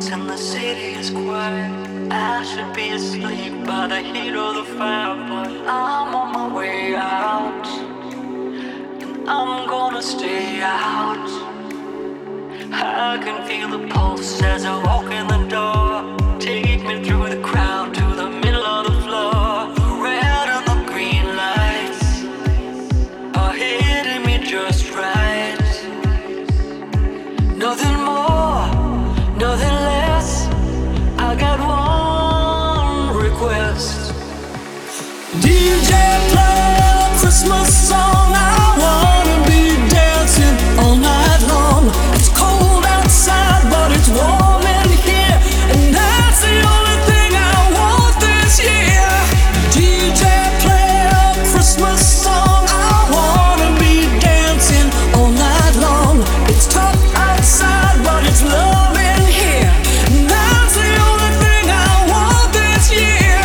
lights and the city is quiet. I should be asleep by the heat of the fire, but I'm on my way out, and I'm gonna stay out. I can feel the pulse as I walk in the door. Take me through the crowd to the middle of the floor. The red and the green lights are hitting me just right. Nothing more, nothing less. I got one request. DJ, play a Christmas song. I wanna be dancing all night long. It's cold outside, but it's warm in here, and that's the only thing I want this year. DJ, play a Christmas song. I wanna be dancing all night long. It's tough outside, but it's love in here, and that's the only thing I want this year.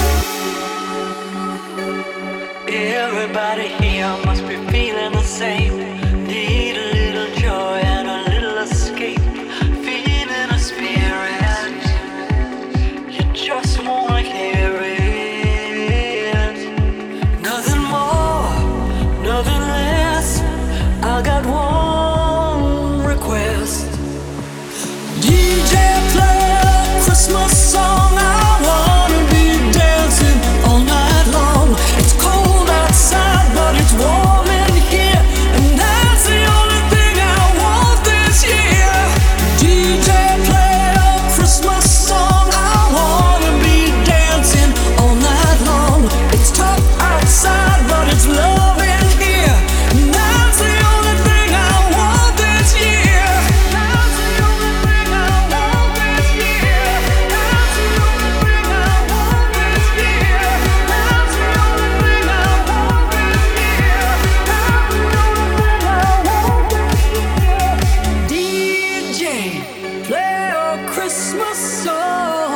Everybody here must be feeling the same. Need a little joy and a little escape. Feeling a spirit, you just wanna hear it. Nothing more, nothing less. I got one request. DJ, play a Christmas song. I wanna be dancing all night long. It's cold outside, but it's warm in here, and that's the only thing I want this year. DJ, play a Christmas song. I wanna be dancing all night long. It's tough outside, but it's love in here, and that's the only thing I want this year. That's the only thing I want this year. That's the only thing I want this year. That's the only thing I want this year. That's the only thing I want this year. DJ, play a Christmas song.